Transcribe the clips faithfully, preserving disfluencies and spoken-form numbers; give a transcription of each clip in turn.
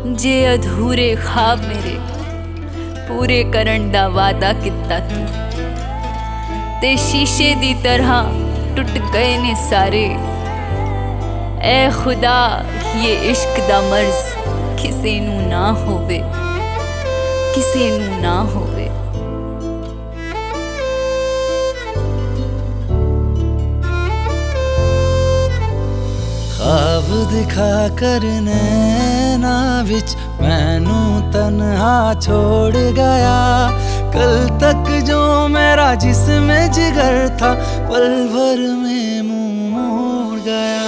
जे अधूरे ख्वाब मेरे पूरे करन दा वादा किता तू ते शीशे दी तरह टुट गए ने सारे। ऐ खुदा ये इश्क दा मर्ज किसे नू ना होवे, किसे नू ना होवे। ख्वाब दिखा कर नैना विच मैनू तन्हा छोड़ गया। कल तक जो मेरा जिस्म जिगर था पल भर में मुंह मोड़ गया।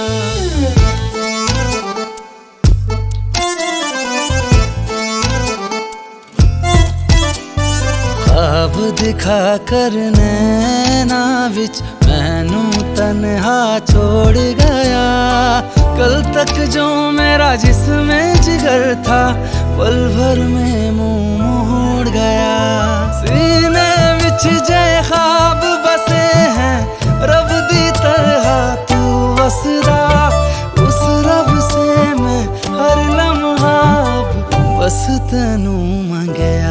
ख्वाब दिखा कर नैना विच मैनू तन्हा छोड़ गया। कल तक जो मेरा जिस्म जिगर था पल भर में मुंह मोड़ गया। सीने विच जय ख्वाब बसे हैं रब दी तरह तू वसदा। उस रब से मैं हर लम्हा बस तैनू मंगया।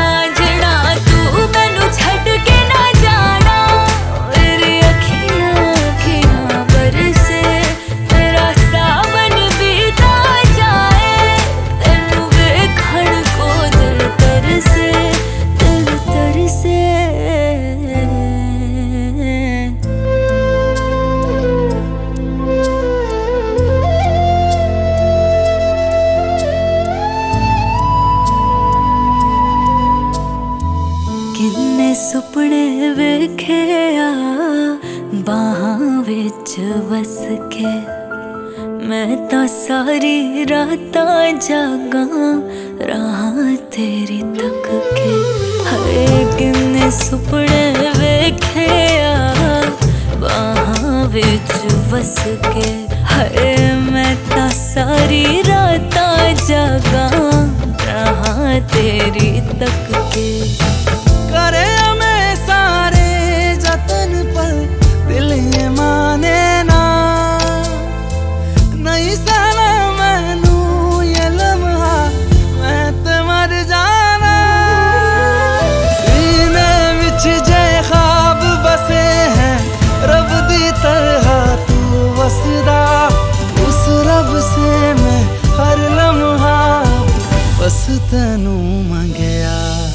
किन्ने सुपने वेखे आ बाहां विच वस के। मैं तां सारी रातां जागा राह तेरी तक के। हाय किन्ने सुपने वेखे आ बाहां विच वस के। हाय मैं तां सारी रातां जागा राह तेरी तक के। करे मैं सारे जतन पर दिल ये माने ना। नहीं साना मैनू ये लम्हा मैं ते मर जाना। सीने विच जय ख्वाब बसे हैं रब दी तरह तू वसदा। उस रब से मैं हर लम्हा बस तैनू मंगया।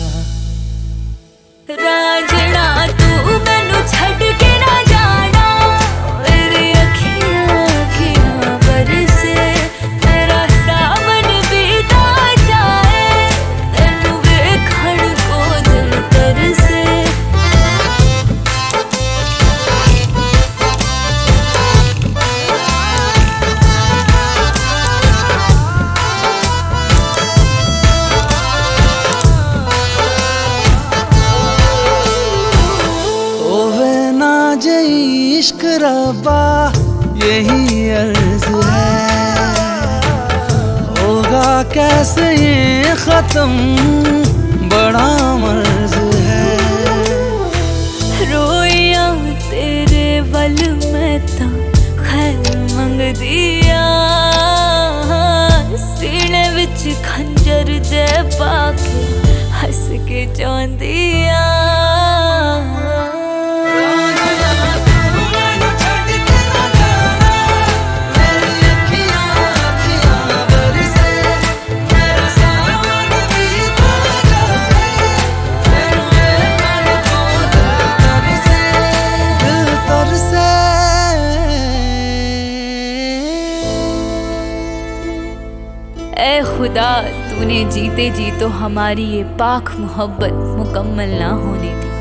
रांझना तू मैनू छड़ के ना जाना। मेरी अखियां अखियां बरसे तेरा सावन बीता जाए। तेनू वेखण को दिल तरसे। इश्क रब्बा यही अर्ज है। होगा कैसे ये खत्म बड़ा मर्ज है। रोइया तेरे वल मैं ता खैर मंग दिया। सीने विच खंजर जे पाके हस के जांदिया। ऐ खुदा तूने जीते जी तो हमारी ये पाक मोहब्बत मुकम्मल ना होने दी।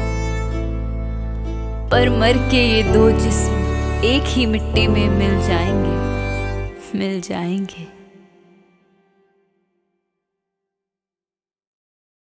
पर मर के ये दो जिस्म एक ही मिट्टी में मिल जाएंगे, मिल जाएंगे।